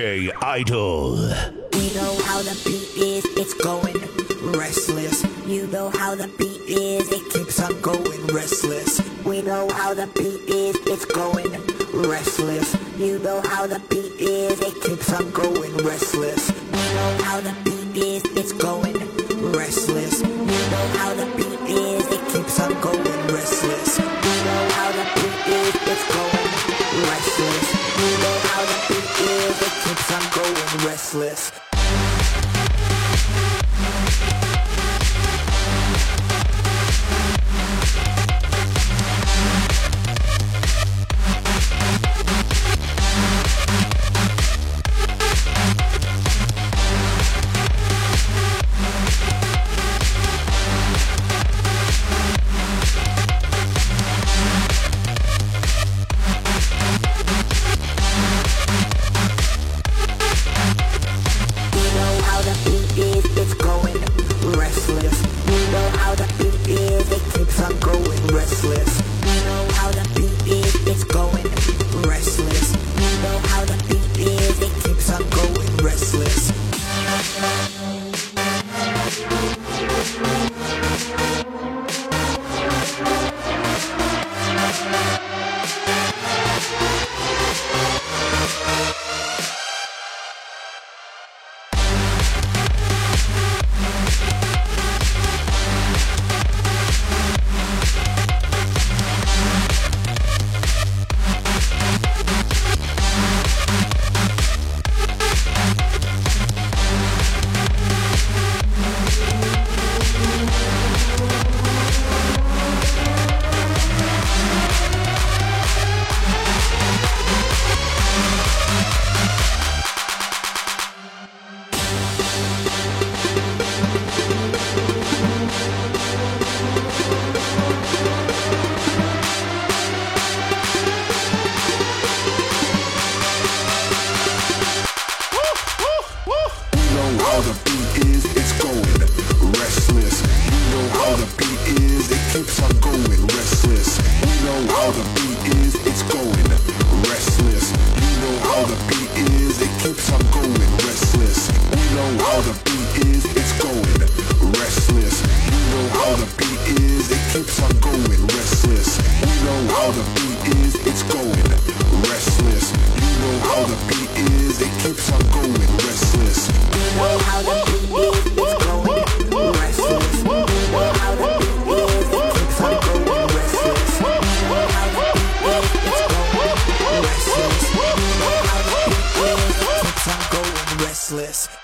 DJ Idol. We know how the beat is, it's going restless. You know how the beat is, it keeps on going restless. We know how the beat is, it's going restless. You know how the beat is, it keeps on going restless. We know how the beat is, it's going restless. You know how the beat is, it keeps on going restless. We know how the beat is, it's going restless. You know how the beat is, it keeps on going restless. Restless.